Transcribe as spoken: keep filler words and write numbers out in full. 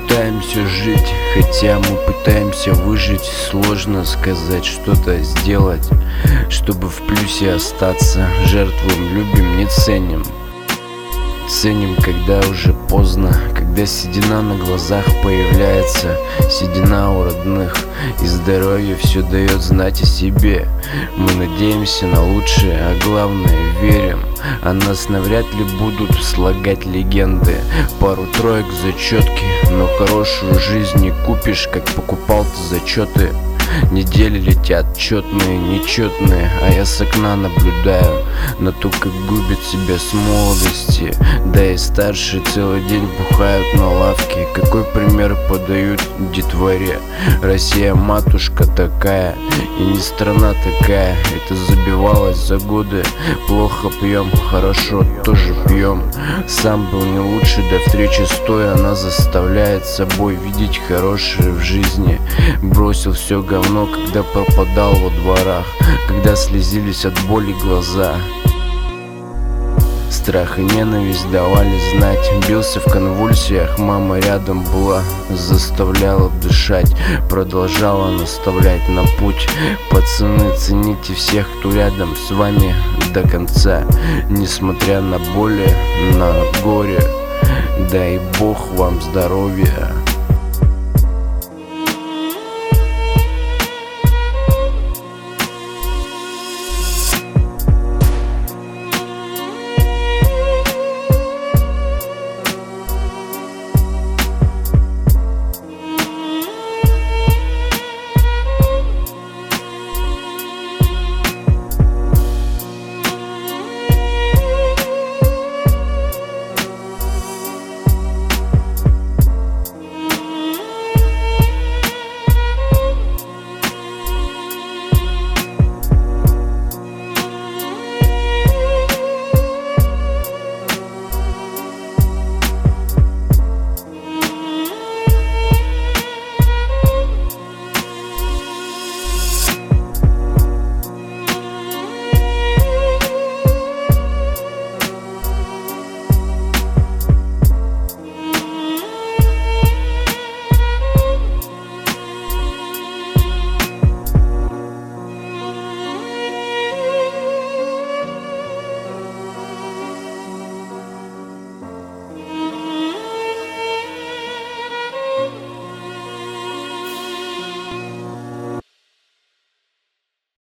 пытаемся жить, хотя мы пытаемся выжить. Сложно сказать, что-то сделать, чтобы в плюсе остаться. Жертвуем, любим, не ценим. Ценим, когда уже поздно, когда седина на глазах появляется, седина у родных, и здоровье все дает знать о себе. Мы надеемся на лучшее, а главное верим, а нас навряд ли будут слагать легенды. Пару-троек зачетки, но хорошую жизнь не купишь, как покупал ты зачеты. Недели летят четные, нечетные, а я с окна наблюдаю на то, как губят себя с молодости. Да и старшие целый день бухают на лавке. Какой пример подают детворе? Россия матушка такая, и не страна такая. Это забивалось за годы. Плохо пьем, хорошо тоже пьем. Сам был не лучше, до встречи стоя. Она заставляет собой видеть хорошее в жизни. Бросил все говно, когда пропадал во дворах, когда слезились от боли глаза. Страх и ненависть давали знать. Бился в конвульсиях, мама рядом была, заставляла дышать, продолжала наставлять на путь. Пацаны, цените всех, кто рядом с вами до конца, несмотря на боли, на горе. Дай Бог вам здоровья.